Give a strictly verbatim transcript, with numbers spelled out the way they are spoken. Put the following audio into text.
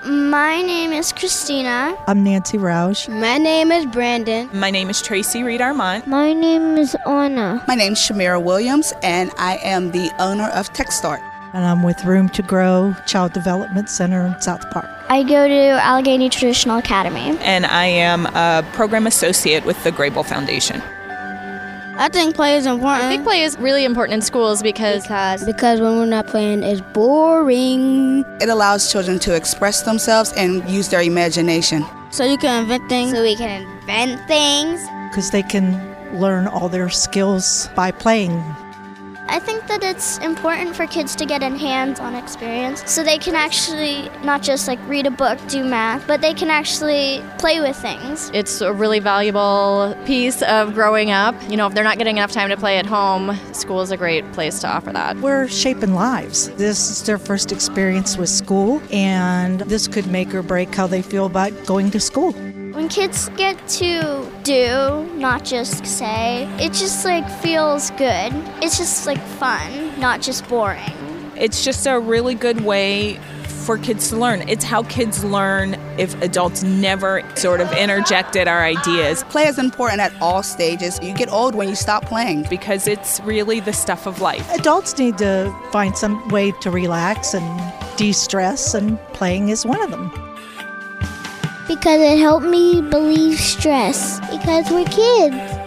My name is Christina. I'm Nancy Roush. My name is Brandon. My name is Tracy Reed Armand. My name is Anna. My name is Shamira Williams, and I am the owner of TechStart. And I'm with Room to Grow Child Development Center in South Park. I go to Allegheny Traditional Academy. And I am a program associate with the Grable Foundation. I think play is important. I think play is really important in schools because because, because when we're not playing, it's boring. It allows children to express themselves and use their imagination. So you can invent things. So we can invent things. Because they can learn all their skills by playing. I think that it's important for kids to get a hands-on experience so they can actually not just like read a book, do math, but they can actually play with things. It's a really valuable piece of growing up. You know, if they're not getting enough time to play at home, school is a great place to offer that. We're shaping lives. This is their first experience with school, and this could make or break how they feel about going to school. When kids get to do, not just say, it just like feels good. It's just like fun, not just boring. It's just a really good way for kids to learn. It's how kids learn if adults never sort of interjected our ideas. Play is important at all stages. You get old when you stop playing. Because it's really the stuff of life. Adults need to find some way to relax and de-stress, and playing is one of them. Because it helped me relieve stress. Because we're kids.